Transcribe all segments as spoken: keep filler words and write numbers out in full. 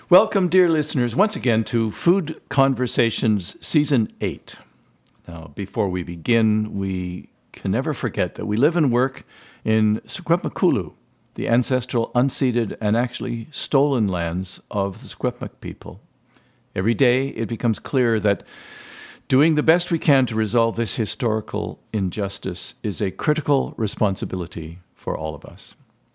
Welcome, dear listeners, once again to Food Conversations Season eight. Now, before we begin, we can never forget that we live and work in Secwepemcúlecw, the ancestral, unceded, and actually stolen lands of the Secwepemc people. Every day, it becomes clear that doing the best we can to resolve this historical injustice is a critical responsibility for all of us.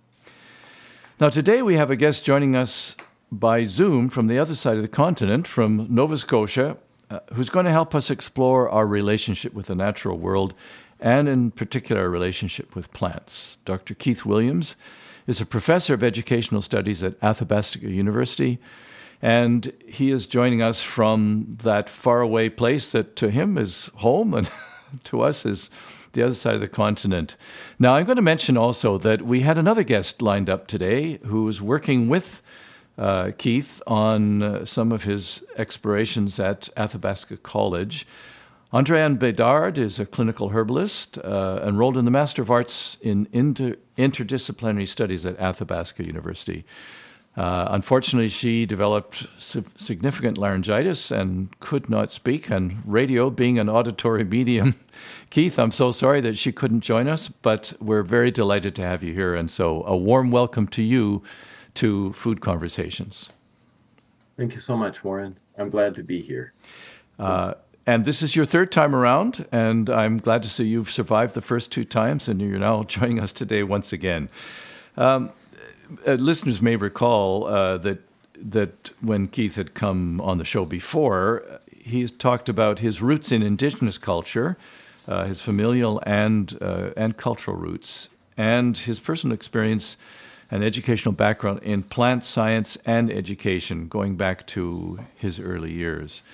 Now, today we have a guest joining us by Zoom from the other side of the continent, from Nova Scotia, uh, who's going to help us explore our relationship with the natural world and in particular our relationship with plants. Doctor Keith Williams is a professor of educational studies at Athabasca University, and he is joining us from that faraway place that to him is home and to us is the other side of the continent. Now, I'm going to mention also that we had another guest lined up today who is working with Uh, Keith on uh, some of his explorations at Athabasca College. Andréane Bédard is a clinical herbalist, uh, enrolled in the Master of Arts in Inter- Interdisciplinary Studies at Athabasca University. Uh, unfortunately, she developed si- significant laryngitis and could not speak, and radio being an auditory medium. Keith, I'm so sorry that she couldn't join us, but we're very delighted to have you here, and so a warm welcome to you to Food Conversations. Thank you so much, Warren. I'm glad to be here. Uh, and this is your third time around, and I'm glad to see you've survived the first two times, and you're now joining us today once again. Um, uh, listeners may recall uh, that that when Keith had come on the show before, he talked about his roots in Indigenous culture, uh, his familial and uh, and cultural roots, and his personal experience an educational background in plant science and education, going back to his early years.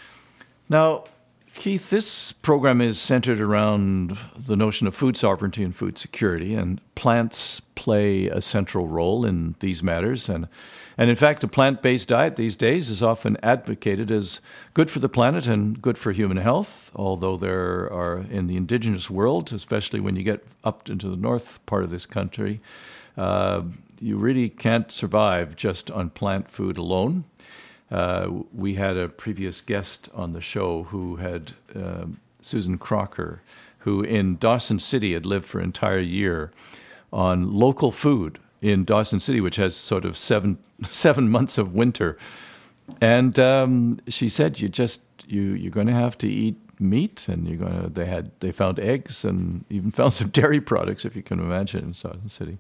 Now, Keith, this program is centered around the notion of food sovereignty and food security, and plants play a central role in these matters. And, and in fact, a plant-based diet these days is often advocated as good for the planet and good for human health, although there are, in the indigenous world, especially when you get up into the north part of this country, Uh, you really can't survive just on plant food alone. Uh, we had a previous guest on the show who had uh, Susan Crocker, who in Dawson City had lived for an entire year on local food in Dawson City, which has sort of seven seven months of winter. And um, she said, "You just you you're going to have to eat meat, and you're going to." They had they found eggs and even found some dairy products, if you can imagine, in Dawson City.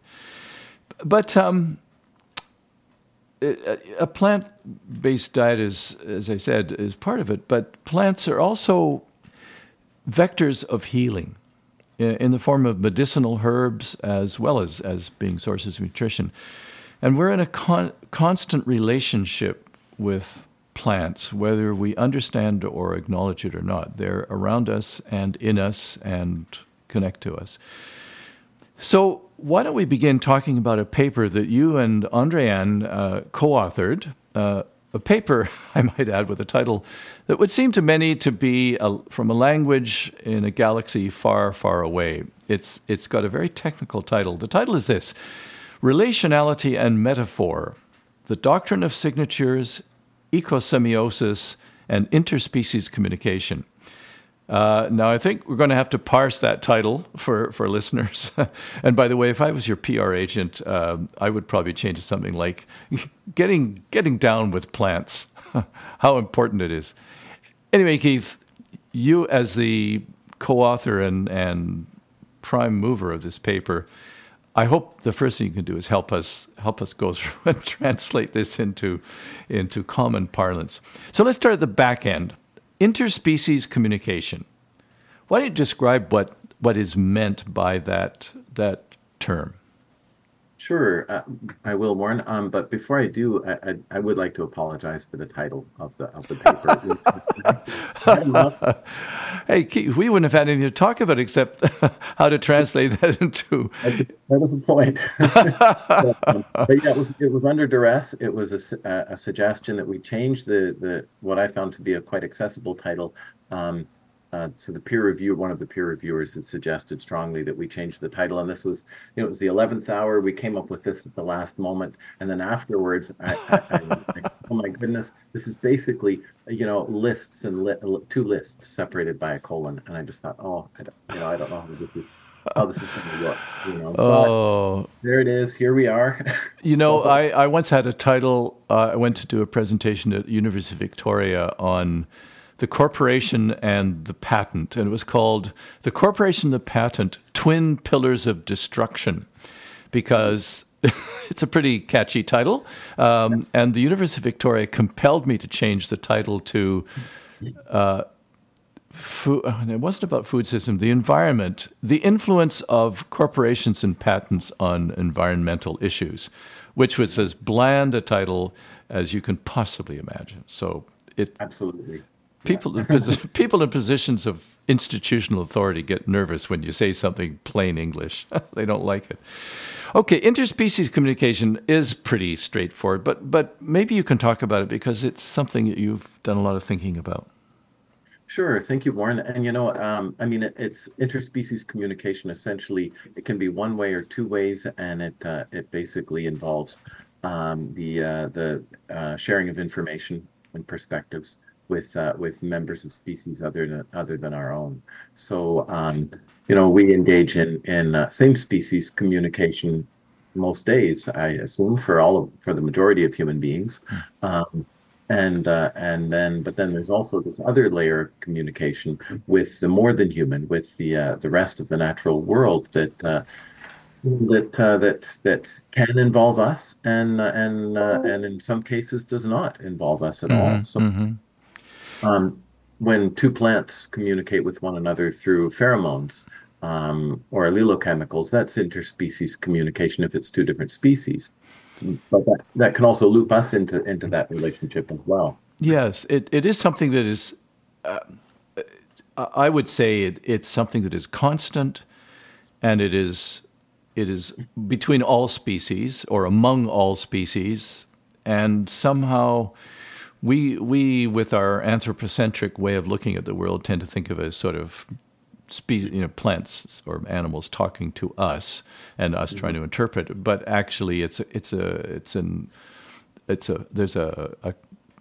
But um, a plant-based diet is, as I said, is part of it. But plants are also vectors of healing in the form of medicinal herbs as well as, as being sources of nutrition. And we're in a con- constant relationship with plants, whether we understand or acknowledge it or not. They're around us and in us and connect to us. So why don't we begin talking about a paper that you and Andréane uh, co-authored, uh, a paper, I might add, with a title that would seem to many to be a, from a language in a galaxy far, far away. It's It's got a very technical title. The title is this: Relationality and Metaphor, the Doctrine of Signatures, Ecosemiosis, and Interspecies Communication. Uh, now, I think we're going to have to parse that title for, for listeners. And by the way, if I was your P R agent, uh, I would probably change it to something like getting getting down with plants, how important it is. Anyway, Keith, you as the co-author and, and prime mover of this paper, I hope the first thing you can do is help us help us go through and translate this into, into common parlance. So let's start at the back end. Interspecies communication. Why don't you describe what, what is meant by that that term? Sure, uh, I will, Warren. Um, but before I do, I, I, I would like to apologize for the title of the of the paper. Hey, Keith, we wouldn't have had anything to talk about except how to translate that into. That was the point. but, um, but yeah, it was it was under duress. It was a, a suggestion that we change the the what I found to be a quite accessible title. Um, Uh, so the peer review, one of the peer reviewers had suggested strongly that we change the title. And this was, you know, it was the eleventh hour. We came up with this at the last moment. And then afterwards, I, I, I was like, oh my goodness, this is basically, you know, lists and li two lists separated by a colon. And I just thought, oh, I don't, you know, I don't know how this is how this is going to work, you know. But Oh, there it is. Here we are. you know, So, I, I once had a title. Uh, I went to do a presentation at University of Victoria on the corporation and the patent, and it was called "The Corporation and the Patent: Twin Pillars of Destruction," because it's a pretty catchy title. Um, and the University of Victoria compelled me to change the title to. Uh, Food, it wasn't about food system, the environment, the influence of corporations and patents on environmental issues, which was as bland a title as you can possibly imagine. So it absolutely. people in posi- people in positions of institutional authority get nervous when you say something plain English. They don't like it. Okay, interspecies communication is pretty straightforward, but but maybe you can talk about it because it's something that you've done a lot of thinking about. Sure. Thank you, Warren. And you know, um, I mean, it, it's interspecies communication. Essentially, it can be one way or two ways, and it uh, it basically involves um, the uh, the uh, sharing of information and perspectives with uh, with members of species other than other than our own. So, um, you know, we engage in in uh, same species communication most days, I assume, for all of for the majority of human beings. Um, And uh, and then, but then there's also this other layer of communication with the more than human, with the uh, the rest of the natural world that uh, that uh, that that can involve us, and uh, and uh, and in some cases does not involve us at all. So, Mm-hmm, mm-hmm. um, when two plants communicate with one another through pheromones um, or allelochemicals, that's interspecies communication if it's two different species. But that, that can also loop us into into that relationship as well. Yes, it, it is something that is, uh, I would say it, it's something that is constant, and it is it is between all species or among all species, and somehow we we with our anthropocentric way of looking at the world tend to think of it as sort of Spe- you know, plants or animals talking to us and us mm-hmm. trying to interpret it. But actually, it's a, it's a it's an it's a there's a, a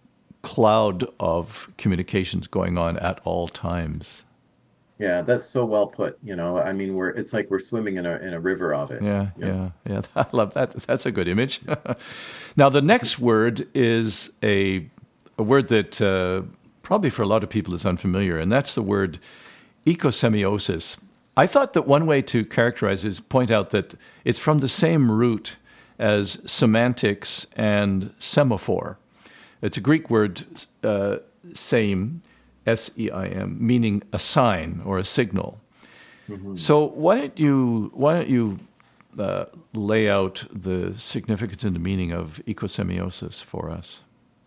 cloud of communications going on at all times. Yeah, that's so well put. You know, I mean, we're it's like we're swimming in a in a river of it. Yeah, yeah, yeah. I love that. That's a good image. Now, the next word is a a word that uh, probably for a lot of people is unfamiliar, and that's the word ecosemiosis. I thought that one way to characterize it is point out that it's from the same root as semantics and semaphore. It's a Greek word, uh, seim, S E I M, meaning a sign or a signal. Mm-hmm. So why don't you why don't you uh, lay out the significance and the meaning of ecosemiosis for us?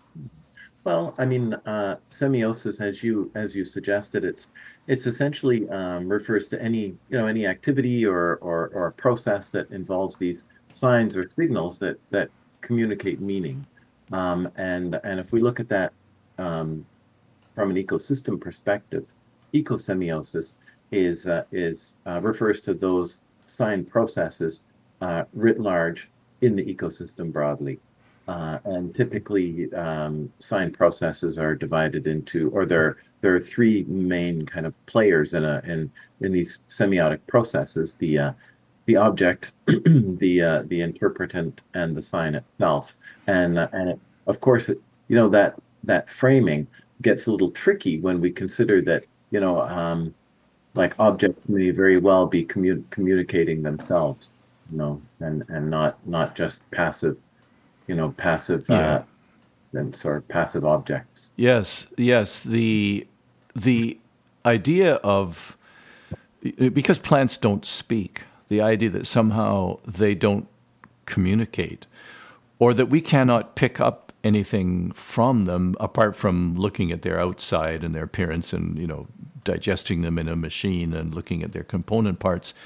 Well, I mean, uh, semiosis, as you as you suggested, it's it's essentially um, refers to any you know any activity or, or or a process that involves these signs or signals that that communicate meaning. Um, and and if we look at that um, from an ecosystem perspective, ecosemiosis is uh, is uh, refers to those sign processes uh, writ large in the ecosystem broadly. Uh, and typically, um, sign processes are divided into, or there there are three main kind of players in a in in these semiotic processes: the uh, the object, the uh, the interpretant, and the sign itself. And uh, and it, of course, it, you know that that framing gets a little tricky when we consider that you know um, like objects may very well be commu- communicating themselves, you know, and and not not just passive. you know, passive yeah. uh, and sort of passive objects. Yes, yes. The the idea of because plants don't speak, the idea that somehow they don't communicate, or that we cannot pick up anything from them apart from looking at their outside and their appearance and you know digesting them in a machine and looking at their component parts,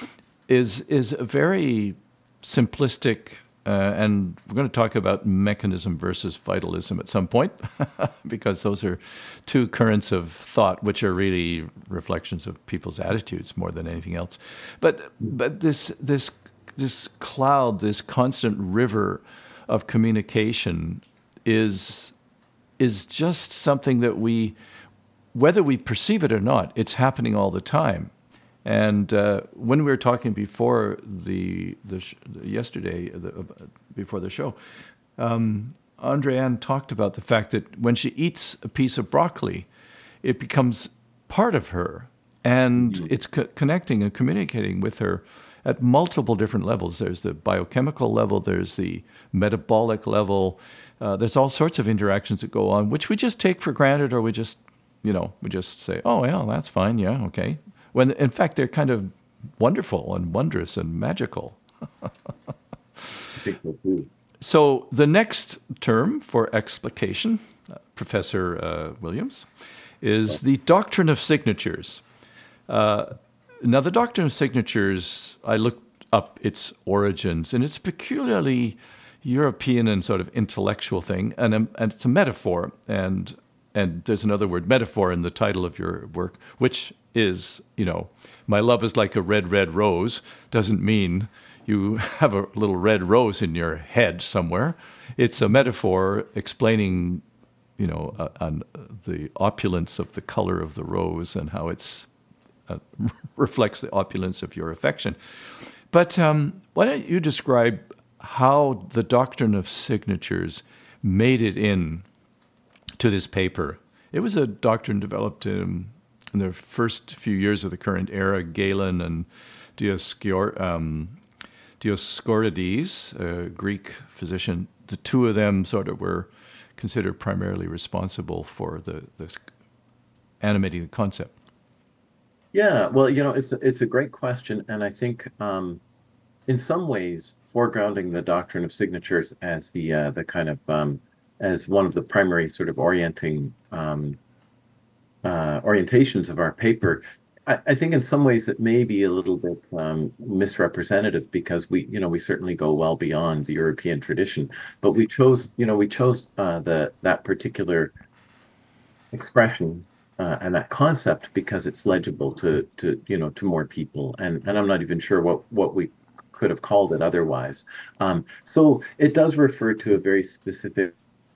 is is a very simplistic. Uh, and we're going to talk about mechanism versus vitalism at some point, because those are two currents of thought which are really reflections of people's attitudes more than anything else. But but this this this cloud, this constant river of communication, is is just something that we, whether we perceive it or not, it's happening all the time. And uh, when we were talking before the the, sh- the yesterday the, uh, before the show, um, Andréane talked about the fact that when she eats a piece of broccoli, it becomes part of her, and mm-hmm. it's co- connecting and communicating with her at multiple different levels. There's the biochemical level, there's the metabolic level, uh, there's all sorts of interactions that go on, which we just take for granted, or we just, you know, we just say, oh, yeah, that's fine, yeah, okay. When, in fact, they're kind of wonderful and wondrous and magical. I think so too. So the next term for explication, uh, Professor uh, Williams, is the doctrine of signatures. Uh, now, the doctrine of signatures, I looked up its origins, and it's a peculiarly European and sort of intellectual thing, and, um, and it's a metaphor, and and there's another word, metaphor, in the title of your work, which is, you know, my love is like a red, red rose, doesn't mean you have a little red rose in your head somewhere. It's a metaphor explaining, you know, uh, on the opulence of the color of the rose and how it's uh, reflects the opulence of your affection. But um, why don't you describe how the doctrine of signatures made it in to this paper? It was a doctrine developed in, in the first few years of the current era. Galen and Dioscor, um, Dioscorides, a Greek physician, the two of them sort of were considered primarily responsible for the, the animating the concept. Yeah, well, you know, it's a, it's a great question, and I think um, in some ways, foregrounding the doctrine of signatures as the uh, the kind of um, as one of the primary sort of orienting um, uh, orientations of our paper, I, I think in some ways it may be a little bit um, misrepresentative, because we, you know, we certainly go well beyond the European tradition, but we chose, you know, we chose uh, the that particular expression uh, and that concept because it's legible to to you know to more people, and and I'm not even sure what what we could have called it otherwise. Um, so it does refer to a very specific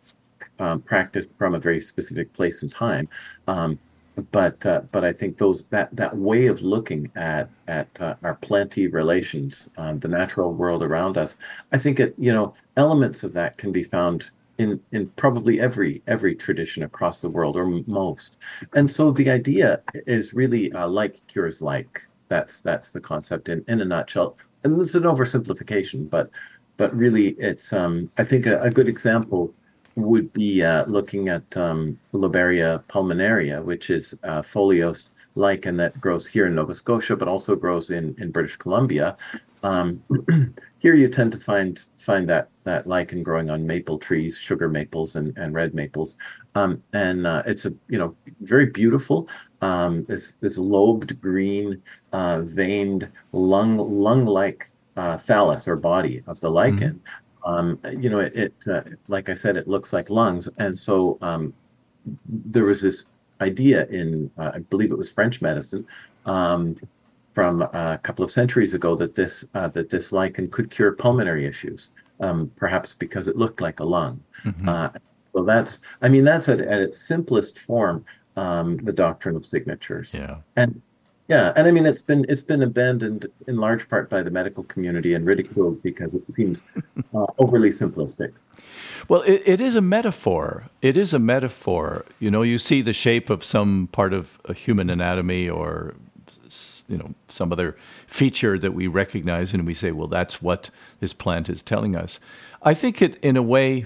um, practice from a very specific place and time. Um, but uh, but I think those that that way of looking at at uh, our plenty relations, um, the natural world around us, I think it you know elements of that can be found in in probably every every tradition across the world, or m- most. And so the idea is really uh, like cures like. That's that's the concept in, in a nutshell. And it's an oversimplification, but but really it's um, I think a, a good example would be uh, looking at um, Loberia pulmonaria, which is a foliose lichen that grows here in Nova Scotia, but also grows in, in British Columbia. Um, here you tend to find find that that lichen growing on maple trees, sugar maples and, and red maples, um, and uh, it's a you know very beautiful. Um, this this lobed green, uh, veined lung lung like uh, thallus or body of the lichen. Mm-hmm. Um, you know, it, it uh, like I said, it looks like lungs, and so um, there was this idea in uh, I believe it was French medicine. Um, from a couple of centuries ago that this uh, that this lichen could cure pulmonary issues, um, perhaps because it looked like a lung. Mm-hmm. Uh, so that's, I mean, that's at, at its simplest form, um, the doctrine of signatures. Yeah. And yeah, and I mean, it's been it's been abandoned in large part by the medical community and ridiculed because it seems uh, overly simplistic. Well, it, it is a metaphor. It is a metaphor. You know, you see the shape of some part of a human anatomy, or you know, some other feature that we recognize, and we say, well, that's what this plant is telling us. I think it, in a way,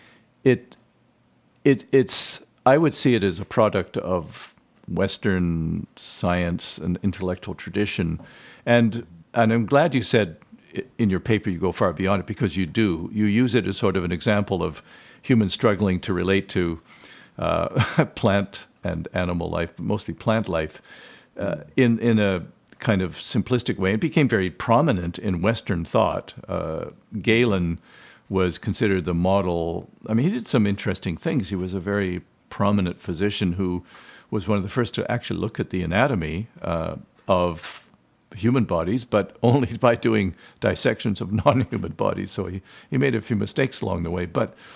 it, it, it's, I would see it as a product of Western science and intellectual tradition. And, and I'm glad you said in your paper you go far beyond it, because you do. You use it as sort of an example of humans struggling to relate to uh, plant and animal life, but mostly plant life, Uh, in in a kind of simplistic way. It became very prominent in Western thought. Uh, Galen was considered the model. I mean, he did some interesting things. He was a very prominent physician who was one of the first to actually look at the anatomy uh, of human bodies, but only by doing dissections of non-human bodies. So he, he made a few mistakes along the way. But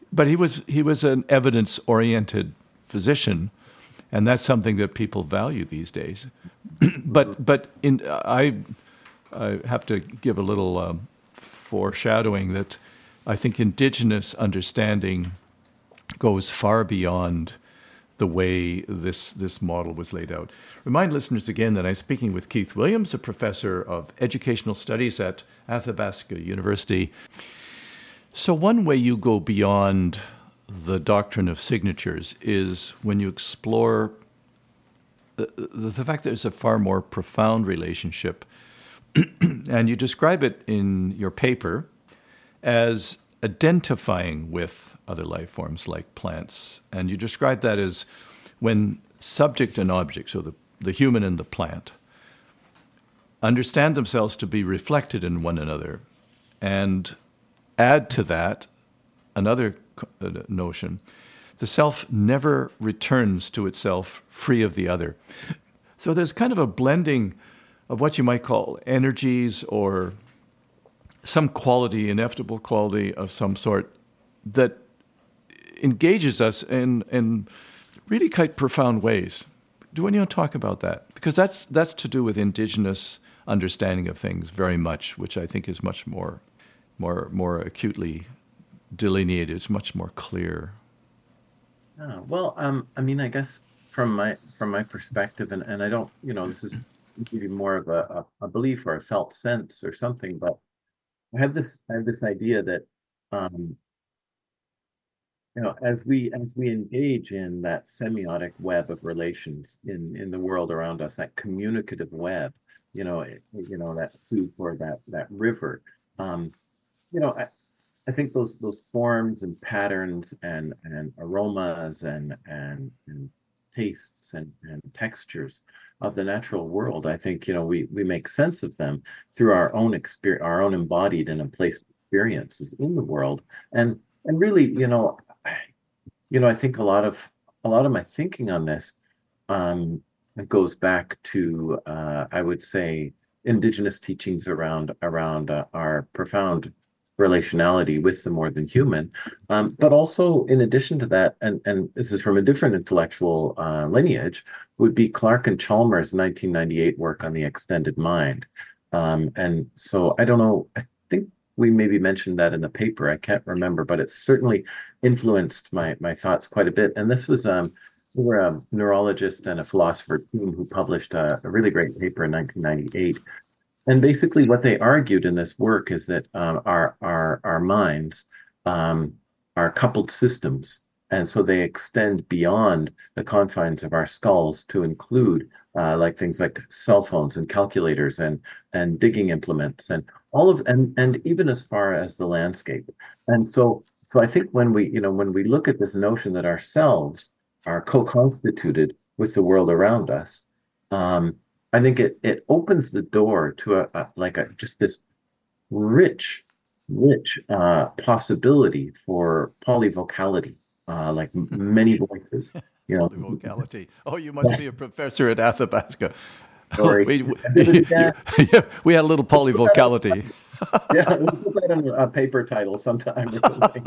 but he was he was an evidence-oriented physician, and that's something that people value these days. but but in I I have to give a little um, foreshadowing that I think indigenous understanding goes far beyond the way this this model was laid out. Remind listeners again that I'm speaking with Keith Williams, a professor of educational studies at Athabasca University. So one way you go beyond the doctrine of signatures is when you explore the, the, the fact that there's a far more profound relationship, and you describe it in your paper as identifying with other life forms like plants. And you describe that as when subject and object, so the, the human and the plant, understand themselves to be reflected in one another, and add to that another notion: the self never returns to itself free of the other. So there's kind of a blending of what you might call energies or some quality, inevitable quality of some sort, that engages us in in really quite profound ways. Do anyone talk about that? Because that's that's to do with indigenous understanding of things very much, which I think is much more more more acutely delineated. It's much more clear. Oh, well, um, I mean, I guess from my from my perspective, and, and I don't, you know, this is maybe more of a, a, a belief or a felt sense or something, but I have this I have this idea that um, you know, as we as we engage in that semiotic web of relations in in the world around us, that communicative web, you know, it- you know, that soup or that that river, um, you know, I, I think those those forms and patterns and and aromas and and and tastes and and textures of the natural world, I think, you know, we we make sense of them through our own experience, our own embodied and emplaced experiences in the world. And and really, you know, you know, I think a lot of a lot of my thinking on this um, goes back to, uh, I would say, indigenous teachings around around uh, our profound relationality with the more than human, um, but also in addition to that, and and this is from a different intellectual uh, lineage, would be Clark and Chalmers' nineteen ninety-eight work on the extended mind. Um, and so I don't know, I think we maybe mentioned that in the paper. I can't remember, but it's certainly influenced my my thoughts quite a bit. And this was um, we were a neurologist and a philosopher team who published a, a really great paper in nineteen ninety-eight. And basically, what they argued in this work is that um, our our our minds um, are coupled systems, and so they extend beyond the confines of our skulls to include uh, like things like cell phones and calculators and and digging implements and all of and and even as far as the landscape. And so so I think when we you know when we look at this notion that ourselves are co-constituted with the world around us. Um, I think it it opens the door to a, a like a just this rich, rich uh, possibility for polyvocality, uh, like m- many voices. You know, Polyvocality. Oh, you must be a professor at Athabasca. sorry. we, we, Yeah, yeah, we had a little polyvocality. yeah, we'll put that on a paper title sometime or something.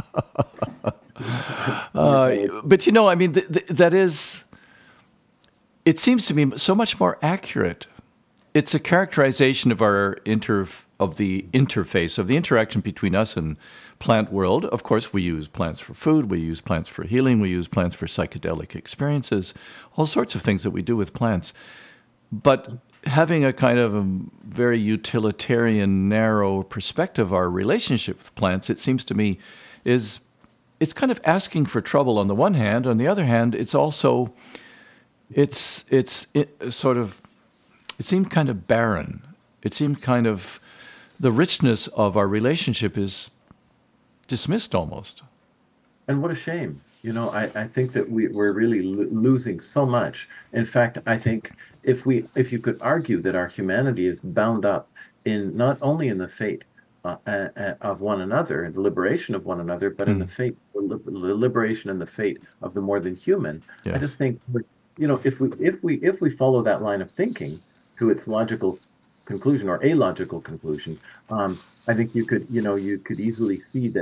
Uh, but you know, I mean, th- th- that is, it seems to me so much more accurate. It's a characterization of our inter of the interface of the interaction between us and plant world. Of course, we use plants for food, we use plants for healing, we use plants for psychedelic experiences, all sorts of things that we do with plants. But having a kind of a very utilitarian, narrow perspective of our relationship with plants, it seems to me, is it's kind of asking for trouble on the one hand. On the other hand, it's also it's it's it, sort of it seemed kind of barren. It seemed kind of the richness of our relationship is dismissed almost. And what a shame. You know, I, I think that we, we're really lo- losing so much. In fact, I think if we if you could argue that our humanity is bound up in not only in the fate uh, uh, uh, of one another, the liberation of one another, but in the Mm. fate, the li- the liberation and the fate of the more than human. I Yes. just think, you know, if we if we if we follow that line of thinking to its logical conclusion or a logical conclusion, um, I think you could, you know, you could easily see that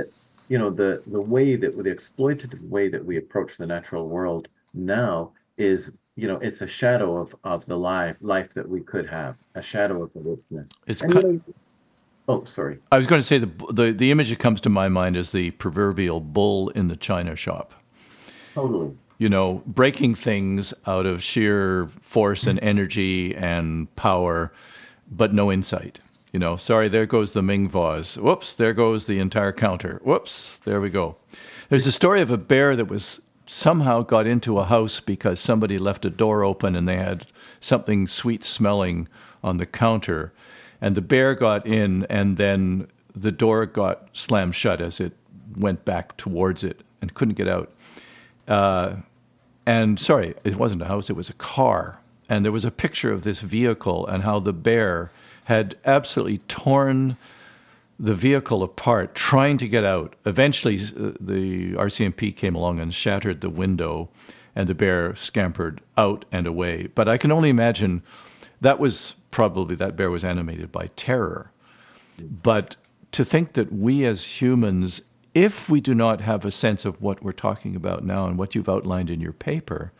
you know, the the way that the exploitative way that we approach the natural world now is, you know, it's a shadow of of the life life that we could have, a shadow of the richness. It's And you cut. know, oh, sorry. I was going to say the, the the image that comes to my mind is the proverbial bull in the china shop. Totally. You know, breaking things out of sheer force and energy and power, but no insight. You know, sorry, there goes the Ming vase. Whoops, there goes the entire counter. Whoops, there we go. There's a story of a bear that was somehow got into a house because somebody left a door open and they had something sweet smelling on the counter. And the bear got in, and then the door got slammed shut as it went back towards it and couldn't get out. Uh, and sorry, it wasn't a house, it was a car. And there was a picture of this vehicle and how the bear had absolutely torn the vehicle apart, trying to get out. Eventually, uh, the R C M P came along and shattered the window, and the bear scampered out and away. But I can only imagine that was probably, that bear was animated by terror. But to think that we as humans, if we do not have a sense of what we're talking about now and what you've outlined in your paper,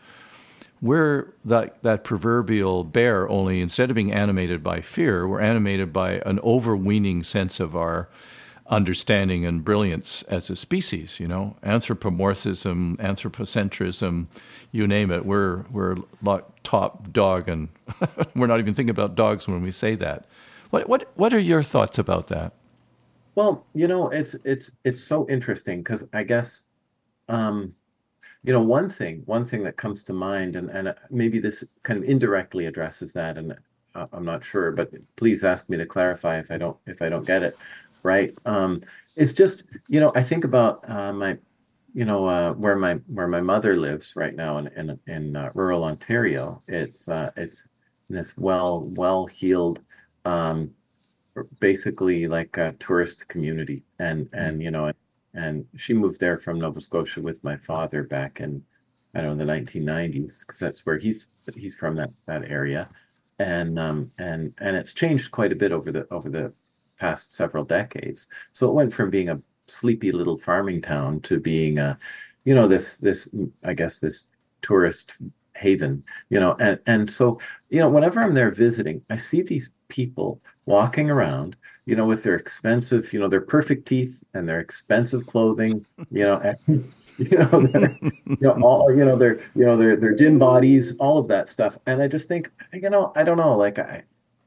we're that, that proverbial bear, only instead of being animated by fear, we're animated by an overweening sense of our understanding and brilliance as a species, you know, anthropomorphism, anthropocentrism, you name it. We're, we're like top dog, and we're not even thinking about dogs when we say that. What, what, what are your thoughts about that? Well, you know, it's it's it's so interesting because I guess, um, you know, one thing one thing that comes to mind, and and maybe this kind of indirectly addresses that, and uh, I'm not sure, but please ask me to clarify if I don't if I don't get it right. Um, it's just, you know, I think about uh, my, you know, uh, where my where my mother lives right now in in, in uh, rural Ontario. It's uh, it's this well well heeled. Um, basically like a tourist community, and and you know and she moved there from Nova Scotia with my father back in, I don't know, the nineteen nineties, because that's where he's he's from, that that area. And um and and it's changed quite a bit over the over the past several decades. So it went from being a sleepy little farming town to being a, you know, this this I guess this tourist haven, you know. And and so, you know, whenever I'm there visiting, I see these people walking around, you know, with their expensive, you know, their perfect teeth and their expensive clothing, you know, and, you know, their, you know, all, you know, their, you know, their their gym bodies, all of that stuff. And I just think, you know, I don't know, like I,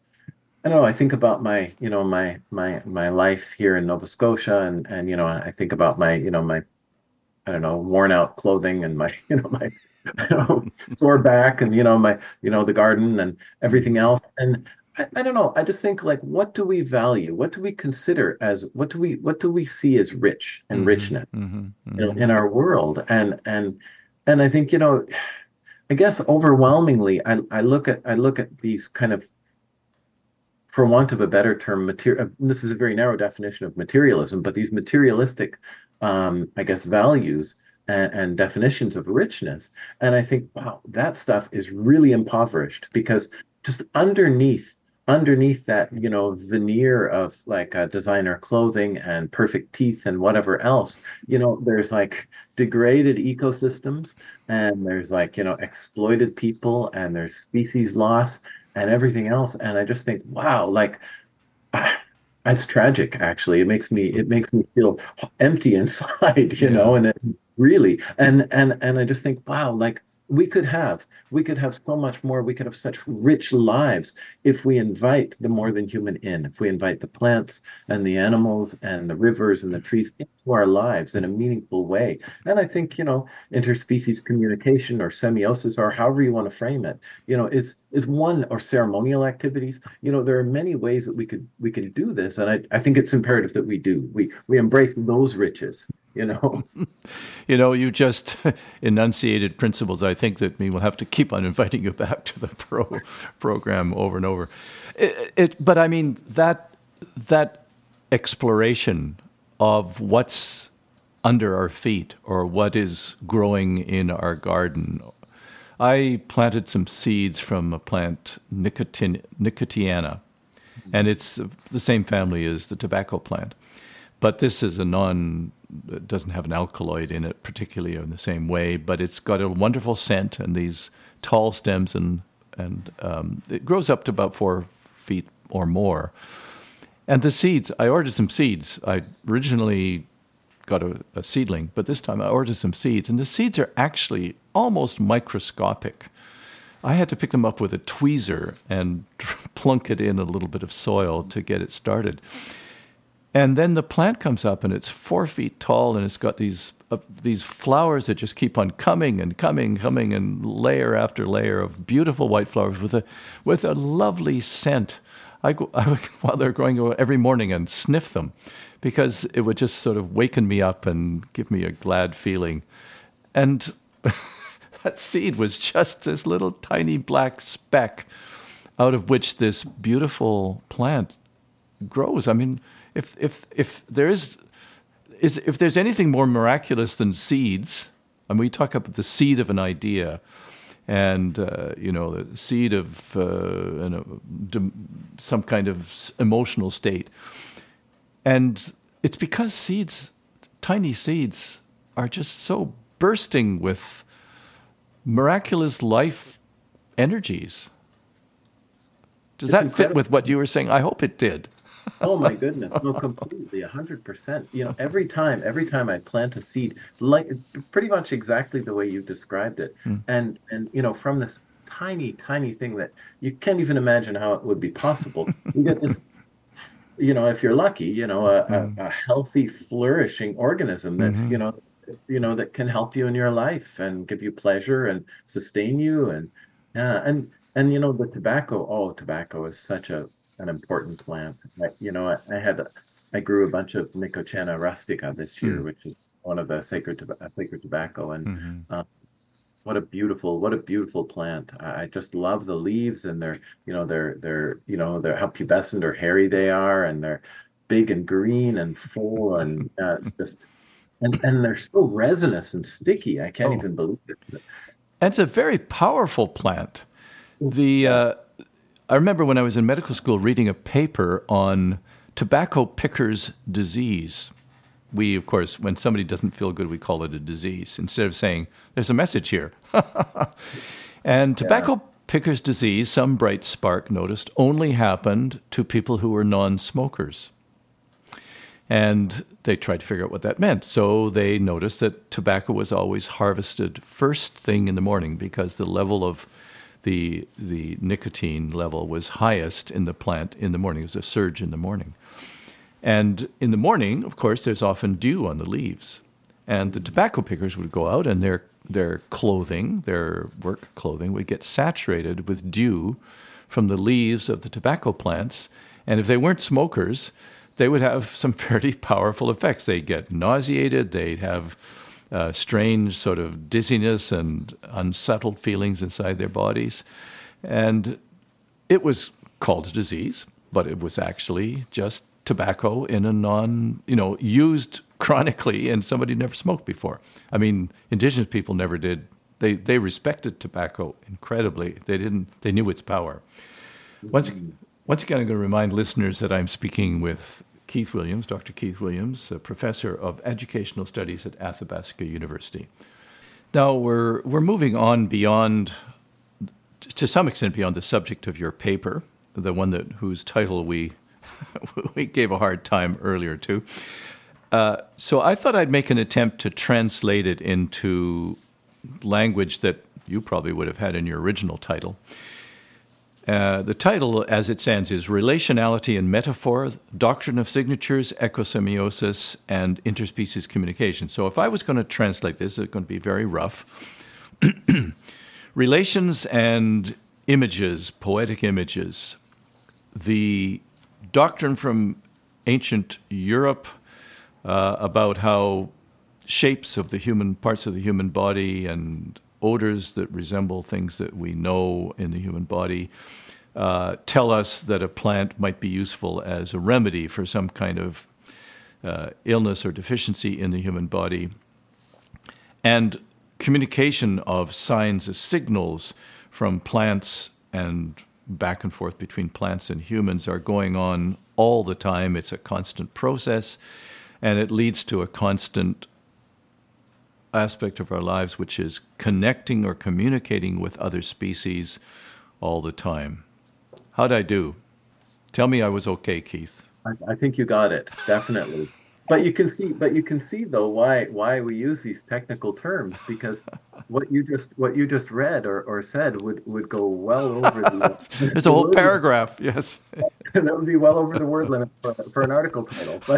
I don't know. I think about my, you know, my my my life here in Nova Scotia, and and you know, I think about my, you know, my, I don't know, worn out clothing, and my, you know, my, you know, sore back, and you know, my, you know, the garden and everything else. And I, I don't know. I just think, like, what do we value? What do we consider as, what do we what do we see as rich and Mm-hmm, richness, mm-hmm, mm-hmm. you know, in our world? And and and I think, you know, I guess overwhelmingly, I I look at I look at these kind of, for want of a better term, material. This is a very narrow definition of materialism, but these materialistic, um, I guess, values and, and definitions of richness. And I think, wow, that stuff is really impoverished, because just underneath underneath that, you know, veneer of like uh, designer clothing and perfect teeth and whatever else, you know, there's like degraded ecosystems, and there's like, you know, exploited people, and there's species loss and everything else. And I just think, wow, like, ah, that's tragic. Actually, it makes me it makes me feel empty inside, you Yeah. know, and it really, and and and I just think, wow, like, we could have we could have so much more. We could have such rich lives if we invite the more than human in, if we invite the plants and the animals and the rivers and the trees into our lives in a meaningful way. And I think, you know, interspecies communication, or semiosis, or however you want to frame it, you know, is is one, or ceremonial activities. You know, there are many ways that we could we could do this, and I, I think it's imperative that we do. We we embrace those riches, you know. You know, you just enunciated principles. I think that we will have to keep on inviting you back to the pro program over and over. It, it, but I mean, that that exploration of what's under our feet, or what is growing in our garden. I planted some seeds from a plant, Nicotin, Nicotiana, and it's the same family as the tobacco plant. but this is a non, it doesn't have an alkaloid in it particularly in the same way, but it's got a wonderful scent and these tall stems, and, and um, it grows up to about four feet or more. And the seeds, I ordered some seeds. I originally got a, a seedling, but this time I ordered some seeds, and the seeds are actually almost microscopic. I had to pick them up with a tweezer and plunk it in a little bit of soil to get it started. And then the plant comes up, and it's four feet tall, and it's got these uh, these flowers that just keep on coming and coming, coming, and layer after layer of beautiful white flowers with a with a lovely scent. I, go, I would, while they're growing, go every morning and sniff them, because it would just sort of waken me up and give me a glad feeling. And that seed was just this little tiny black speck out of which this beautiful plant grows. I mean, if if if there is is if there's anything more miraculous than seeds, and we talk about the seed of an idea, and uh, you know, the seed of uh, you know, some kind of emotional state, and it's because seeds, tiny seeds, are just so bursting with miraculous life energies. Does It's that incredible. fit with what you were saying? I hope it did. Oh my goodness, no, completely, a hundred percent. You know, every time, every time I plant a seed, like pretty much exactly the way you described it, Mm. and and you know, from this tiny, tiny thing that you can't even imagine how it would be possible, you get this. You know, if you're lucky, you know, a, Mm. a, a healthy, flourishing organism that's Mhm. you know, you know, that can help you in your life and give you pleasure and sustain you, and yeah, and and you know, the tobacco. Oh, tobacco is such a an important plant. I, you know, I, I had, a- I grew a bunch of Nicotiana rustica this year, Mm. which is one of the sacred, toba- uh, sacred tobacco, and Mhm. uh, what a beautiful, what a beautiful plant. I, I just love the leaves, and they're, you know, they're, they're, you know, they're how pubescent or hairy they are, and they're big and green and full, and uh, it's just, and and they're so resinous and sticky. I can't Oh. even believe it. And it's a very powerful plant. The uh, I remember when I was in medical school reading a paper on tobacco picker's disease. We, of course, when somebody doesn't feel good, we call it a disease instead of saying, there's a message here. And tobacco picker's disease, some bright spark noticed, only happened to people who were non-smokers. And they tried to figure out what that meant. So they noticed that tobacco was always harvested first thing in the morning because the level of the the nicotine level was highest in the plant in the morning. It was a surge in the morning. And in the morning, of course, there's often dew on the leaves. And the tobacco pickers would go out, and their their clothing, their work clothing, would get saturated with dew from the leaves of the tobacco plants. And if they weren't smokers, they would have some fairly powerful effects. They'd get nauseated, they'd have uh, strange sort of dizziness and unsettled feelings inside their bodies. And it was called a disease, but it was actually just tobacco in a non, you know, used chronically, and somebody who never smoked before. I mean, indigenous people never did. They they respected tobacco incredibly. They didn't. They knew its power. Once once again, I'm going to remind listeners that I'm speaking with Keith Williams, Doctor Keith Williams, a professor of educational studies at Athabasca University. Now we're we're moving on beyond, to some extent, beyond the subject of your paper, the one that whose title we we gave a hard time earlier to. Uh, so I thought I'd make an attempt to translate it into language that you probably would have had in your original title. Uh, the title, as it stands, is Relationality and Metaphor, Doctrine of Signatures, Ecosemiosis, and Interspecies Communication. So if I was going to translate this, it's going to be very rough. Relations and images, poetic images. The doctrine from ancient Europe uh, about how shapes of the human, parts of the human body and odors that resemble things that we know in the human body uh, tell us that a plant might be useful as a remedy for some kind of uh, illness or deficiency in the human body. And communication of signs as signals from plants and back and forth between plants and humans are going on all the time. It's a constant process. and it leads to a constant aspect of our lives, which is connecting or communicating with other species all the time. How'd I do? Tell me I was okay, Keith. I, I think you got it, definitely. But you can see, but you can see though why why we use these technical terms, because what you just what you just read or, or said would, would go well over the. There's a whole paragraph. Yes, that would be well over the word limit for, for an article title. But,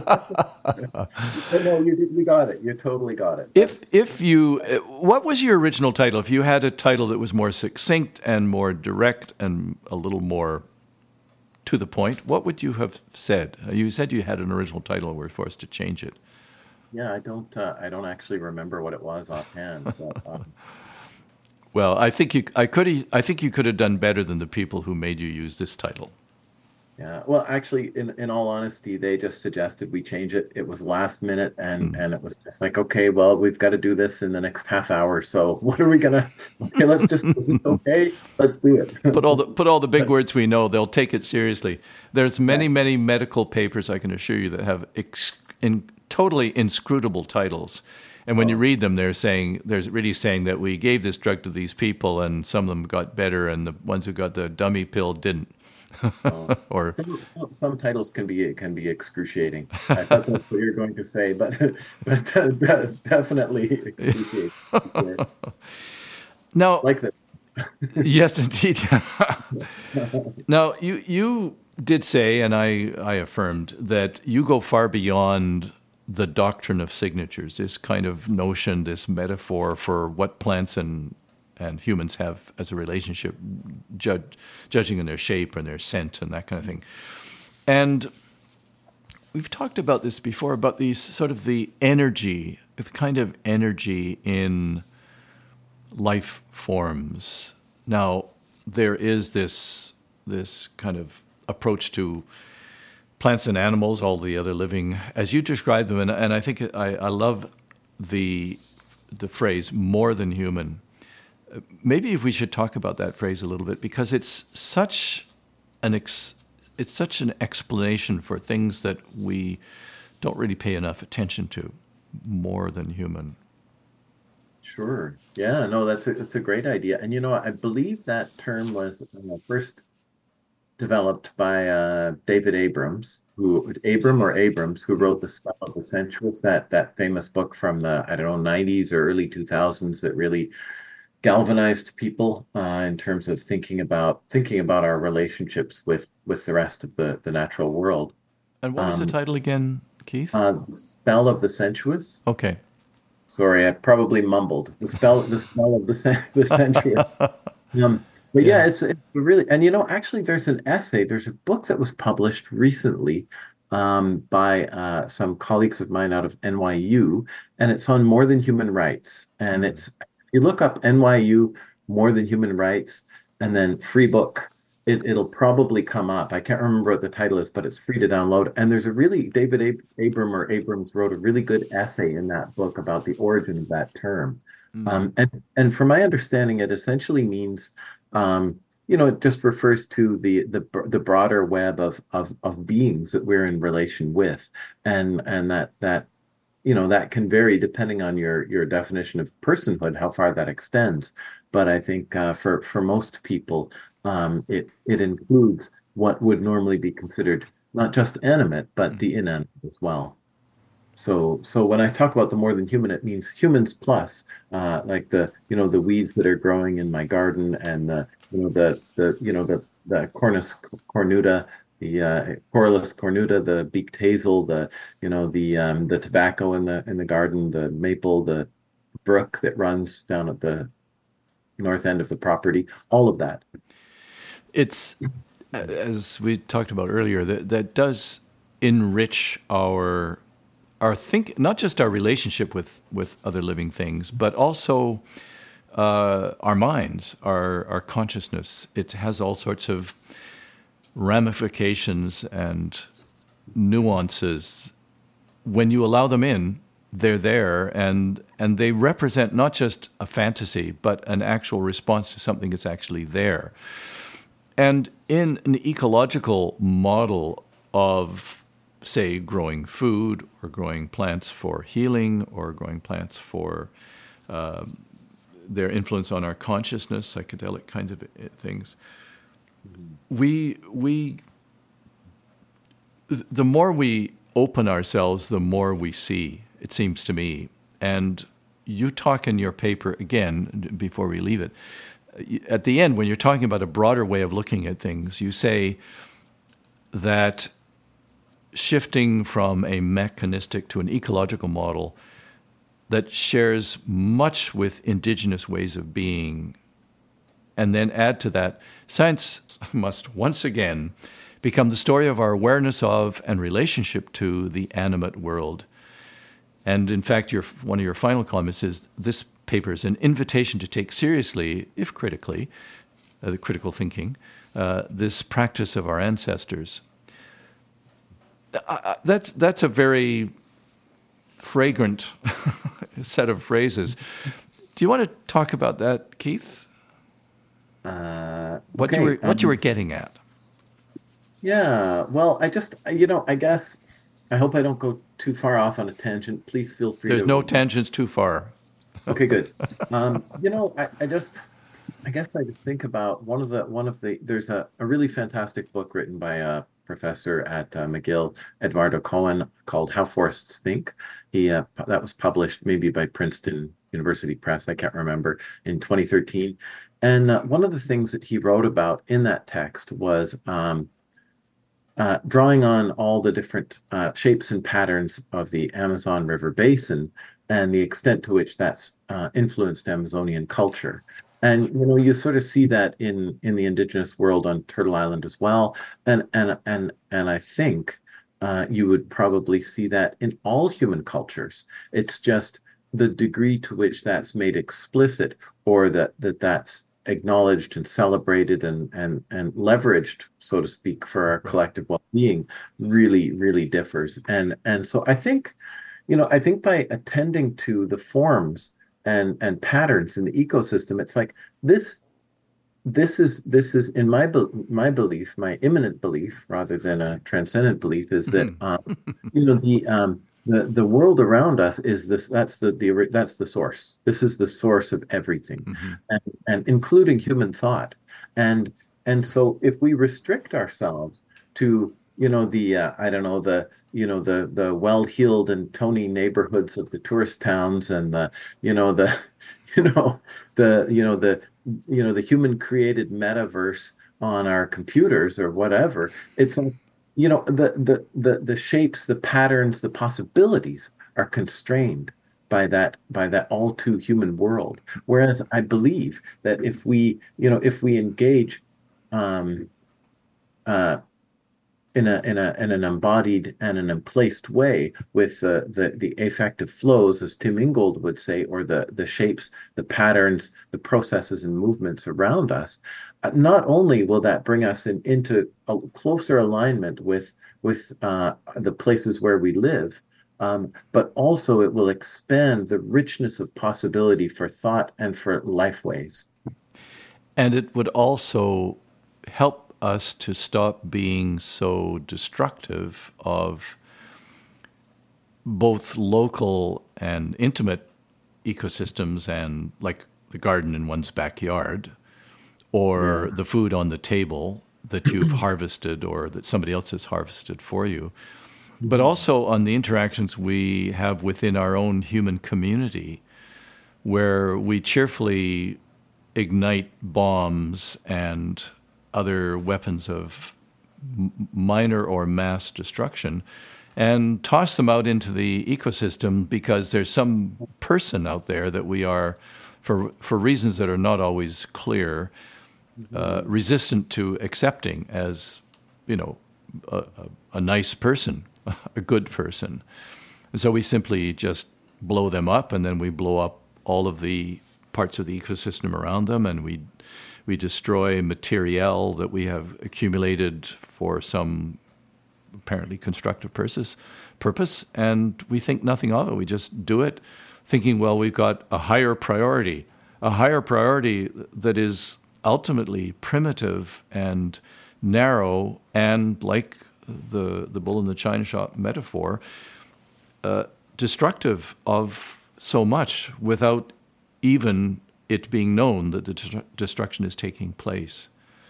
but no, you you got it. You totally got it. If That's, if you, what was your original title? If you had a title that was more succinct and more direct and a little more to the point, what would you have said? You said you had an original title and were forced to change it. Yeah, I don't. Uh, I don't actually remember what it was offhand. But, um, well, I think you. I could. I think you could have done better than the people who made you use this title. yeah. Well, actually, in, in all honesty, they just suggested we change it. It was last minute, and Mm. and it was just like, okay, well, we've got to do this in the next half hour. So what are we gonna? Okay, let's just. Is it okay? Let's do it. Put all the put all the big words we know. They'll take it seriously. There's many Yeah. many medical papers, I can assure you, that have ex, in, totally inscrutable titles. And when you read them, they're saying they're really saying that we gave this drug to these people, and some of them got better, and the ones who got the dummy pill didn't. Oh. or Some, some, some titles can be can be excruciating. I thought that's what you're going to say, but but uh, de- definitely excruciating. Sure. now, Like this. yes, indeed. Now, you you did say, and I I affirmed that you go far beyond the doctrine of signatures. This kind of notion, this metaphor for what plants and and humans have as a relationship, judge, judging in their shape and their scent and that kind of thing. And we've talked about this before, about these sort of the energy, the kind of energy in life forms. Now, there is this this kind of approach to plants and animals, all the other living, as you describe them, and, and I think I, I love the the phrase "more than human." Maybe if we should talk about that phrase a little bit, because it's such an ex, it's such an explanation for things that we don't really pay enough attention to. More than human. Sure. Yeah, no, that's a, that's a great idea. And you know, I believe that term was uh, first developed by uh, David Abrams, who Abram or Abrams, who wrote The Spell of the Sensuous, that that famous book from the, I don't know, nineties or early two thousands that really galvanized people uh, in terms of thinking about thinking about our relationships with with the rest of the the natural world. And what was the Um, title again, Keith? uh, The Spell of the Sensuous. Okay. Sorry, I probably mumbled. The spell, the spell of the cen- the century. Um, but yeah, Yeah. it's, it's really, and you know, actually, there's an essay. There's a book that was published recently um, by uh, some colleagues of mine out of N Y U, and it's on more than human rights. And it's, if you look up N Y U more than human rights, and then free book, it, it'll probably come up. I can't remember what the title is, but it's free to download. And there's a really, David Ab- Abram or Abrams wrote a really good essay in that book about the origin of that term. Mm. Um, and, and from my understanding, it essentially means, um, you know, it just refers to the the the broader web of of of beings that we're in relation with, and and that that you know that can vary depending on your your definition of personhood, how far that extends. But I think uh, for for most people, um, it it includes what would normally be considered not just animate, but the inanimate as well. So so when I talk about the more than human, it means humans plus, uh, like the you know the weeds that are growing in my garden, and the you know the the you know the the Cornus cornuta, the uh, Corylus cornuta, the beaked hazel, the you know the um, the tobacco in the in the garden, the maple, the brook that runs down at the north end of the property, all of that. It's, as we talked about earlier, that that does enrich our our think not just our relationship with, with other living things, but also uh, our minds, our our consciousness. It has all sorts of ramifications and nuances. When you allow them in, they're there, and and they represent not just a fantasy, but an actual response to something that's actually there. And in an ecological model of say, growing food or growing plants for healing or growing plants for uh, their influence on our consciousness, psychedelic kinds of things. We, we, the more we open ourselves, the more we see, it seems to me. And you talk in your paper, again, before we leave it, at the end, when you're talking about a broader way of looking at things, you say that shifting from a mechanistic to an ecological model that shares much with indigenous ways of being, and then add to that, science must once again become the story of our awareness of and relationship to the animate world. And in fact, your, one of your final comments is, this paper is an invitation to take seriously, if critically, uh, the critical thinking, uh, this practice of our ancestors. Uh, that's that's a very fragrant set of phrases. Do you want to talk about that, Keith? Uh, what okay, you were what um, you were getting at? Yeah, well, I just, you know, I guess, I hope I don't go too far off on a tangent. Please feel free There's to... no tangents too far. Okay, good. Um, you know, I, I just, I guess I just think about one of the, one of the, there's a, a really fantastic book written by a professor at uh, McGill, Eduardo Cohen, called How Forests Think. He, uh, that was published maybe by Princeton University Press, I can't remember, in twenty thirteen. And uh, one of the things that he wrote about in that text was, um, Uh, drawing on all the different uh, shapes and patterns of the Amazon River basin and the extent to which that's uh, influenced Amazonian culture. And, you know, you sort of see that in, in the indigenous world on Turtle Island as well. And, and, and, and I think uh, you would probably see that in all human cultures. It's just the degree to which that's made explicit, or that, that that's acknowledged and celebrated and and and leveraged, so to speak, for our collective well-being, really really differs. And and so I think, you know, I think by attending to the forms and and patterns in the ecosystem, it's like this this is this is in my my belief, my imminent belief rather than a transcendent belief, is that um, you know, the um the the world around us is this, that's the the that's the source. This is the source of everything, mm-hmm. and and including human thought. And and so if we restrict ourselves to, you know, the uh, I don't know, the you know the the well-heeled and tony neighborhoods of the tourist towns, and the you know the you know the you know the you know the human created metaverse on our computers or whatever, it's like, you know, the, the, the, the shapes, the patterns, the possibilities are constrained by that, by that all too human world. Whereas I believe that if we, you know, if we engage um, uh, in a in a in an embodied and an emplaced way with uh, the the affective flows, as Tim Ingold would say, or the the shapes, the patterns, the processes and movements around us, uh, not only will that bring us in, into a closer alignment with with uh, the places where we live, um, but also it will expand the richness of possibility for thought and for lifeways. And it would also help us to stop being so destructive of both local and intimate ecosystems, and like the garden in one's backyard, or yeah. the food on the table that you've harvested or that somebody else has harvested for you, but also on the interactions we have within our own human community, where we cheerfully ignite bombs and other weapons of m- minor or mass destruction and toss them out into the ecosystem because there's some person out there that we are, for for reasons that are not always clear, uh, resistant to accepting as, you know, a, a, a nice person, a good person. And so we simply just blow them up, and then we blow up all of the parts of the ecosystem around them, and we We destroy material that we have accumulated for some apparently constructive purpose, purpose, and we think nothing of it. We just do it thinking, well, we've got a higher priority, a higher priority that is ultimately primitive and narrow and, like the the bull in the china shop metaphor, uh, destructive of so much without even it being known that the destru- destruction is taking place.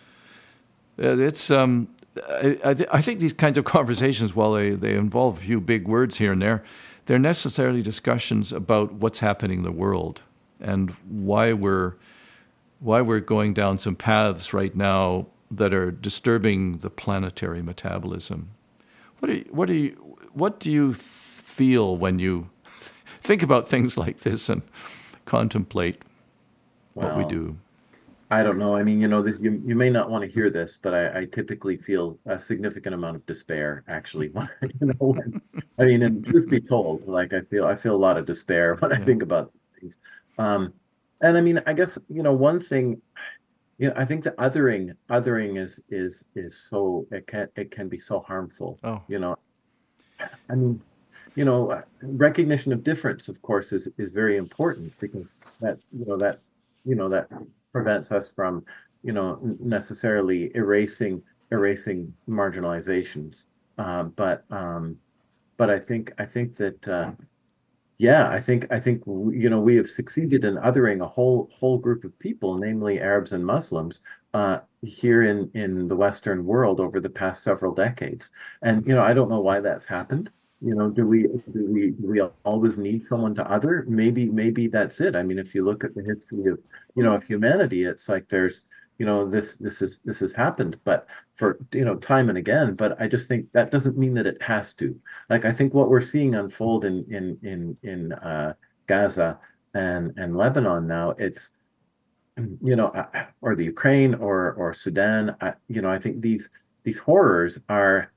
Uh, it's um, I, I, th- I think these kinds of conversations, while they, they involve a few big words here and there, they're necessarily discussions about what's happening in the world and why we're why we're going down some paths right now that are disturbing the planetary metabolism. What do you, what do you, what do you feel when you think about things like this and contemplate what we Well, do? I don't know. I mean, you know, this, you you may not want to hear this, but I, I typically feel a significant amount of despair, actually. when- You know, when, I mean, and truth be told, like I feel I feel a lot of despair when I Yeah. think about things. Um, and I mean, I guess, you know, one thing, you know, I think the othering othering is is is so it can it can be so harmful. Oh, You know, I mean, you know, uh, recognition of difference, of course, is is very important because that, you know, that, you know, that prevents us from, you know, n- necessarily erasing erasing marginalizations. Uh, but um, but I think I think that uh, yeah, I think I think w- you know we have succeeded in othering a whole whole group of people, namely Arabs and Muslims, uh, here in in the Western world over the past several decades. And you know, I don't know why that's happened. You know, do we do we do we always need someone to other? Maybe maybe that's it. I mean, if you look at the history of, you know, of humanity, it's like there's, you know, this this is this has happened, but for, you know, time and again. But I just think that doesn't mean that it has to. Like I think what we're seeing unfold in in in in uh, Gaza and and Lebanon now, it's, you know, uh, or the Ukraine or or Sudan. I, you know, I think these these horrors are.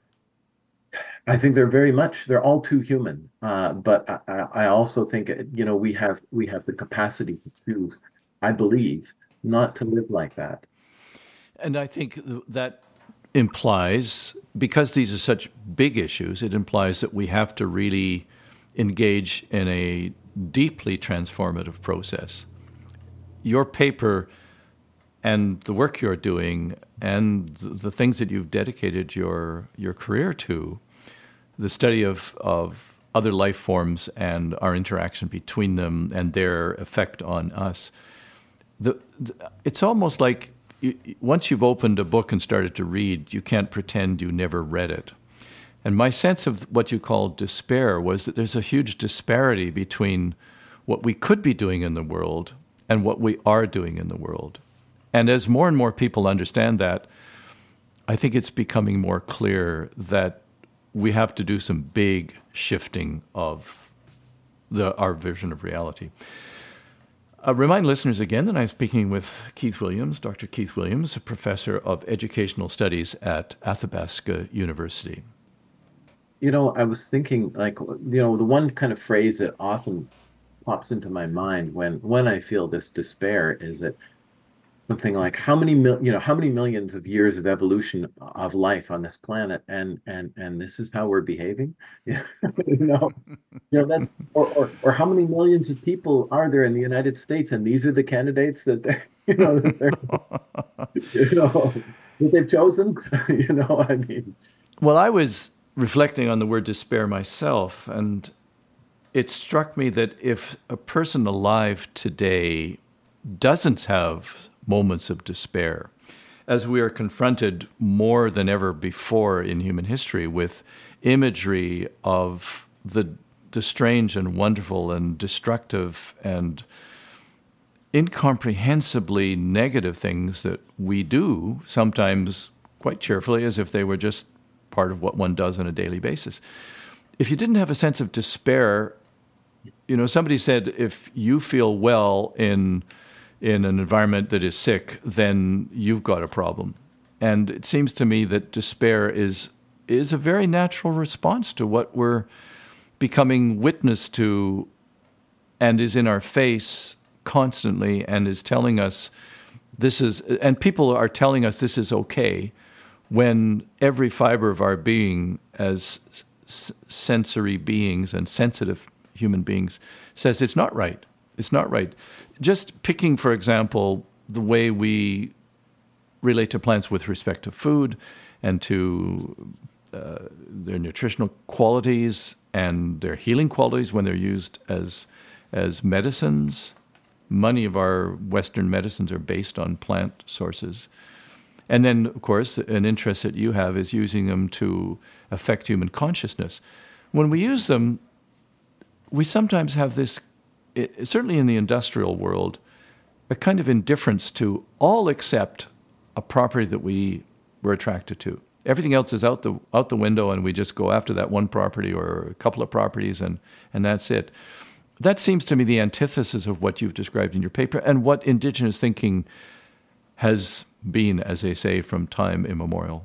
I think they're very much they're all too human. Uh, but I, I I also think, uh, you know, we have we have the capacity to choose, I believe, not to live like that. and I think th- that implies, because these are such big issues, it implies that we have to really engage in a deeply transformative process. Your paper and the work you're doing and the things that you've dedicated your your career to, the study of of other life forms and our interaction between them and their effect on us. The, the it's almost like you, once you've opened a book and started to read, you can't pretend you never read it. And my sense of what you call despair was that there's a huge disparity between what we could be doing in the world and what we are doing in the world. And as more and more people understand that, I think it's becoming more clear that we have to do some big shifting of the, our vision of reality. Uh, remind listeners again that I'm speaking with Keith Williams, Doctor Keith Williams, a professor of educational studies at Athabasca University. You know, I was thinking, like, you know, the one kind of phrase that often pops into my mind when when I feel this despair is that something like how many mil, you know, how many millions of years of evolution of life on this planet, and and and this is how we're behaving. Yeah, you know, you know that's or, or or how many millions of people are there in the United States, and these are the candidates that they, you know, that they're, you know, that they've chosen. You know, I mean, Well, I was reflecting on the word despair myself, and it struck me that if a person alive today doesn't have moments of despair, as we are confronted more than ever before in human history with imagery of the, the strange and wonderful and destructive and incomprehensibly negative things that we do, sometimes quite cheerfully, as if they were just part of what one does on a daily basis. If you didn't have a sense of despair, you know, somebody said if you feel well in in an environment that is sick, then you've got a problem. And it seems to me that despair is is a very natural response to what we're becoming witness to and is in our face constantly and is telling us this is, and people are telling us this is okay when every fiber of our being as s- sensory beings and sensitive human beings says it's not right. It's not right. Just picking, for example, the way we relate to plants with respect to food and to uh, their nutritional qualities and their healing qualities when they're used as as medicines. Many of our Western medicines are based on plant sources. And then, of course, an interest that you have is using them to affect human consciousness. When we use them, we sometimes have this, it, certainly in the industrial world, a kind of indifference to all except a property that we were attracted to. Everything else is out the out the window, and we just go after that one property or a couple of properties, and, and that's it. That seems to me the antithesis of what you've described in your paper and what Indigenous thinking has been, as they say, from time immemorial.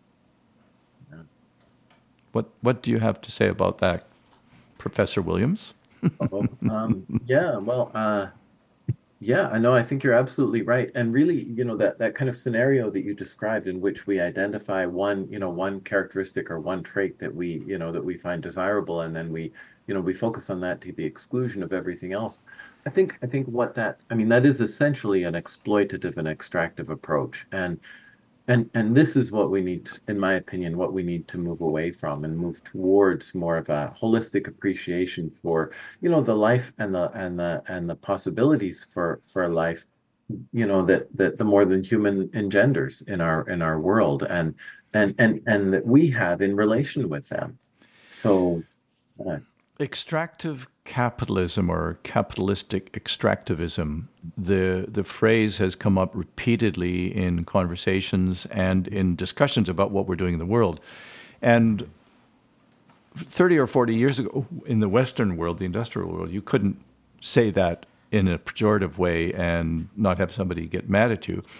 Yeah. What what do you have to say about that, Professor Williams? oh, um, yeah, well, uh, yeah, I know. I think you're absolutely right. And really, you know, that, that kind of scenario that you described in which we identify one, you know, one characteristic or one trait that we, you know, that we find desirable, and then we, you know, we focus on that to the exclusion of everything else. I think, I think what that, I mean, that is essentially an exploitative and extractive approach. And, and, and this is what we need, in my opinion, what we need to move away from and move towards more of a holistic appreciation for, you know, the life and the, and the, and the possibilities for, for life, you know, that, that the more than human engenders in our, in our world, and, and, and, and that we have in relation with them. So, uh, extractive capitalism or capitalistic extractivism, the the phrase has come up repeatedly in conversations and in discussions about what we're doing in the world. And thirty or forty years ago, in the Western world, the industrial world, you couldn't say that in a pejorative way and not have somebody get mad at you.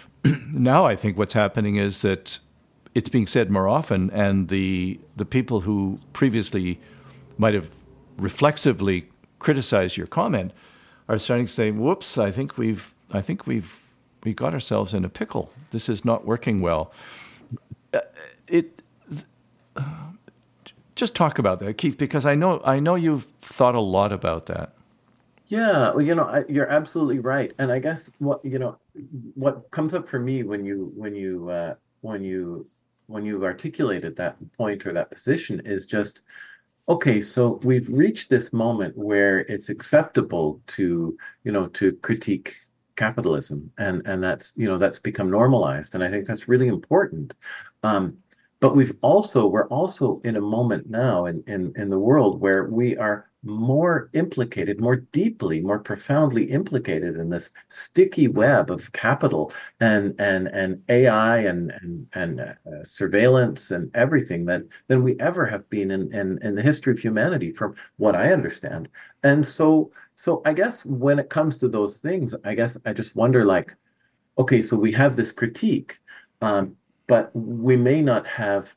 Now I think what's happening is that it's being said more often, and the the people who previously might have reflexively criticized your comment are starting to say, "Whoops! I think we've, I think we've, we got ourselves in a pickle. This is not working well." Uh, it. Uh, just talk about that, Keith, because I know, I know you've thought a lot about that. Yeah, well, you know, I, you're absolutely right, and I guess what you know, what comes up for me when you when you uh, when you when you've articulated that point or that position is just, okay, so we've reached this moment where it's acceptable to, you know, to critique capitalism, and and that's, you know, that's become normalized, and I think that's really important. Um, but we've also we're also in a moment now in in in the world where we are more implicated, more deeply, more profoundly implicated in this sticky web of capital and and and A I and and and uh, surveillance and everything that than we ever have been in, in in the history of humanity, from what I understand. And so so I guess when it comes to those things, I guess I just wonder, like, okay, so we have this critique, um, but we may not have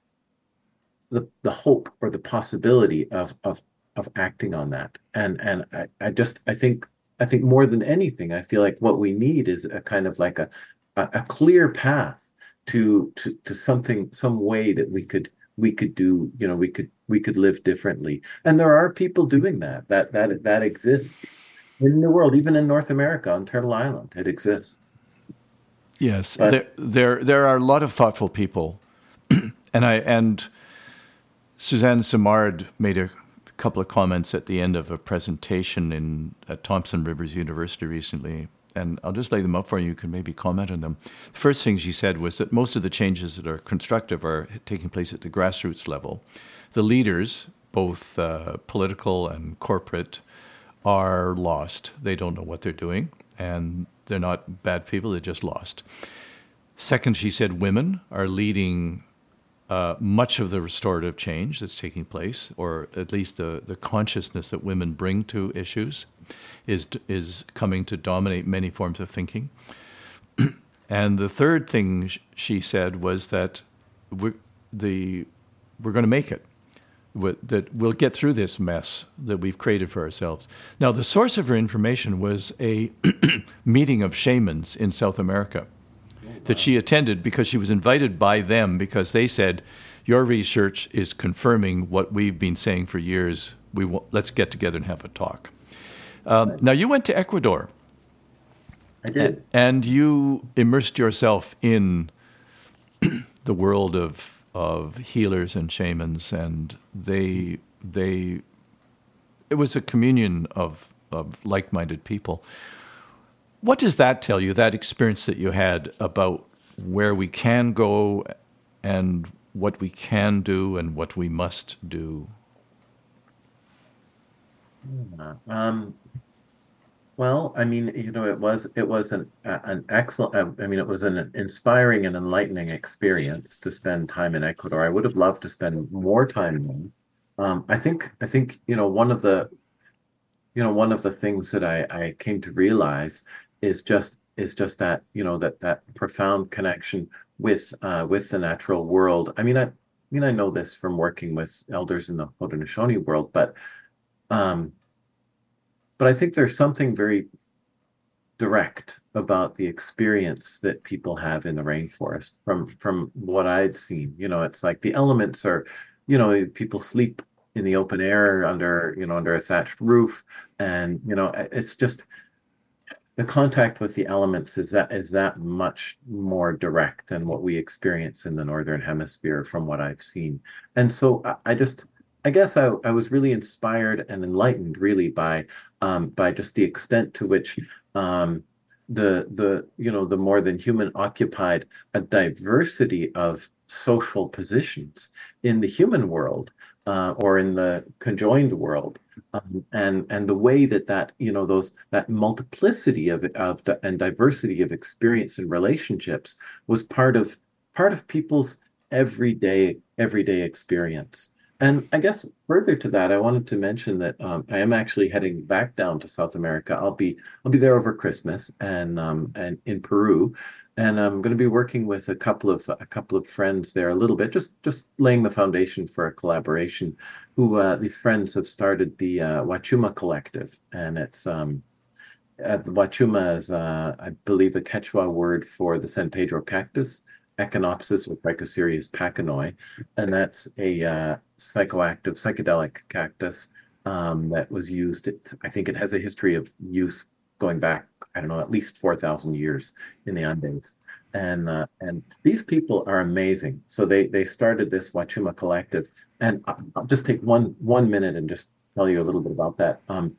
the the hope or the possibility of of of acting on that. And and I, I just I think I think more than anything, I feel like what we need is a kind of like a a, a clear path to to to something, some way that we could we could do, you know, we could we could live differently. And there are people doing that. That that that exists in the world, even in North America, on Turtle Island. It exists. Yes, but, there there there are a lot of thoughtful people. and I and Suzanne Simard made a couple of comments at the end of a presentation in at Thompson Rivers University recently, and I'll just lay them up for you. You can maybe comment on them. The first thing she said was that most of the changes that are constructive are taking place at the grassroots level. The leaders, both uh, political and corporate, are lost. They don't know what they're doing, and they're not bad people, they're just lost. Second, she said women are leading Uh, much of the restorative change that's taking place, or at least the, the consciousness that women bring to issues, is is coming to dominate many forms of thinking. And the third thing she said was that we're, the, we're going to make it, that we'll get through this mess that we've created for ourselves. Now, the source of her information was a meeting of shamans in South America that she attended because she was invited by them, because they said, your research is confirming what we've been saying for years. We will, let's get together and have a talk. Um, right. Now, you went to Ecuador. I did. And, and you immersed yourself in the world of of healers and shamans, and they they it was a communion of of like-minded people. What does that tell you, that experience that you had, about where we can go and what we can do and what we must do? Yeah. Um, well, I mean, you know, it was it was an an excellent. I mean, it was an inspiring and enlightening experience to spend time in Ecuador. I would have loved to spend more time there. Um, I think I think you know one of the you know one of the things that I I came to realize is just is just that you know that that profound connection with uh, with the natural world. I mean, I, I mean, I know this from working with elders in the Haudenosaunee world, but um, but I think there's something very direct about the experience that people have in the rainforest from from what I'd seen. You know, it's like the elements are, you know, people sleep in the open air under, you know, under a thatched roof, and you know, it's just the contact with the elements is that is that much more direct than what we experience in the northern hemisphere from what I've seen. And so I, I just I guess I, I was really inspired and enlightened really by um, by just the extent to which um, the the you know the more than human occupied a diversity of social positions in the human world uh, or in the conjoined world, um, and and the way that that you know those that multiplicity of of the, and diversity of experience and relationships was part of part of people's everyday everyday experience. And I guess further to that, I wanted to mention that um, I am actually heading back down to South America. I'll be I'll be there over Christmas and um, and in Peru, and I'm going to be working with a couple of a couple of friends there a little bit, just just laying the foundation for a collaboration. Who uh, these friends have started the uh, Wachuma Collective, and it's um, uh, the Wachuma is uh, I believe a Quechua word for the San Pedro cactus. Echinopsis or Trichocereus pachanoi, and that's a uh, psychoactive psychedelic cactus um, that was used. It, I think it has a history of use going back, I don't know, at least four thousand years in the Andes. And uh, and these people are amazing. So they they started this Wachuma Collective, and I'll, I'll just take one one minute and just tell you a little bit about that. Um,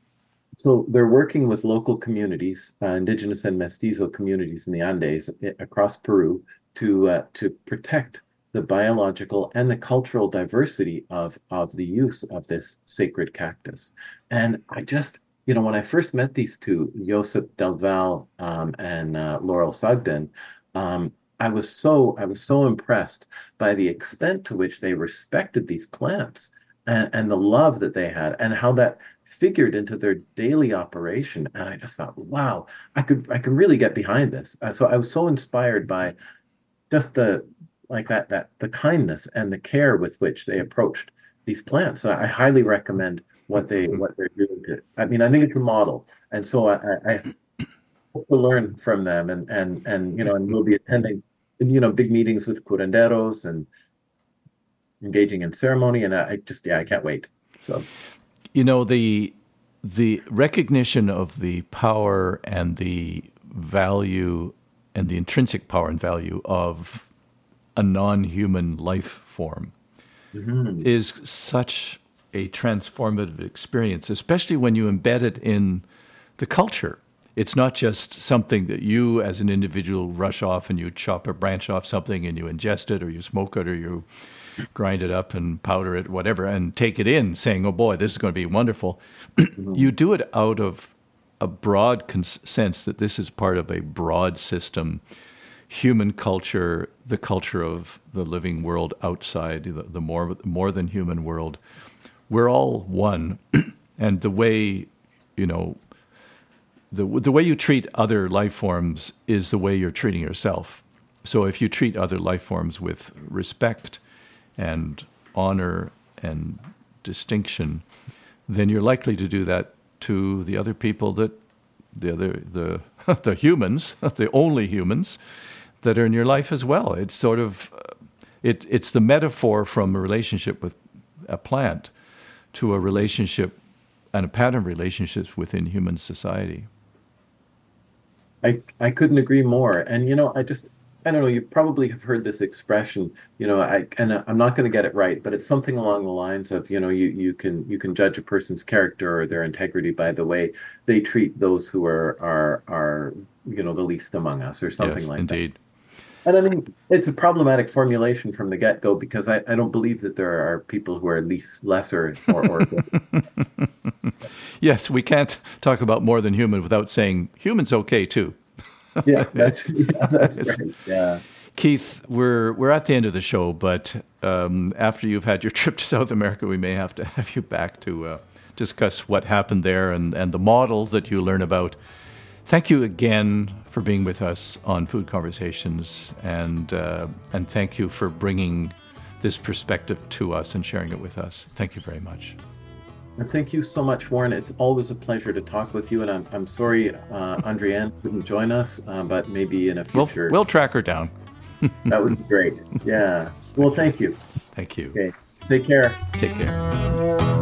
so they're working with local communities, uh, indigenous and mestizo communities in the Andes across Peru to uh, to protect the biological and the cultural diversity of of the use of this sacred cactus. And I just, you know, when I first met these two, Josep Del Val um, and uh, Laurel Sugden, um, I was so I was so impressed by the extent to which they respected these plants and, and the love that they had, and how that figured into their daily operation. And I just thought, wow, I could I could really get behind this. Uh, so I was so inspired by just the like that that the kindness and the care with which they approached these plants. So I highly recommend what they what they're doing. To, I mean, I think it's a model, and so I, I hope to learn from them. And and and you know, and we'll be attending you know big meetings with curanderos and engaging in ceremony. And I, I just yeah, I can't wait. So. You know, the the recognition of the power and the value and the intrinsic power and value of a non-human life form mm-hmm. is such a transformative experience, especially when you embed it in the culture. It's not just something that you as an individual rush off and you chop a branch off something and you ingest it or you smoke it or you grind it up and powder it, whatever, and take it in saying, oh boy, this is going to be wonderful. Mm-hmm. You do it out of a broad cons- sense that this is part of a broad system, human culture, the culture of the living world outside, the, the more more than human world. We're all one. And the way, you know, the the way you treat other life forms is the way you're treating yourself. So if you treat other life forms with respect and honor and distinction, then you're likely to do that to the other people that the other the the humans, the only humans that are in your life as well. It's sort of it it's the metaphor from a relationship with a plant to a relationship and a pattern of relationships within human society. I I couldn't agree more. And you know, I just I don't know, you probably have heard this expression, you know, I and I'm not going to get it right, but it's something along the lines of, you know, you you can you can judge a person's character or their integrity by the way they treat those who are are are you know the least among us or something Yes, like that. indeed. And I mean, it's a problematic formulation from the get-go because I, I don't believe that there are people who are least lesser or, or Yes, we can't talk about more than human without saying human's okay too. yeah, that's yeah, that's right. Yeah. Keith, we're we're at the end of the show, but um, after you've had your trip to South America, we may have to have you back to uh, discuss what happened there and, and the model that you learn about. Thank you again for being with us on Food Conversations, and uh, and thank you for bringing this perspective to us and sharing it with us. Thank you very much. And thank you so much, Warren. It's always a pleasure to talk with you, and I'm I'm sorry uh, Andrienne couldn't join us, uh, but maybe in a We'll, future we'll track her down. that would be great. Yeah. Well, thank you. Thank you. Okay. Take care. Take care.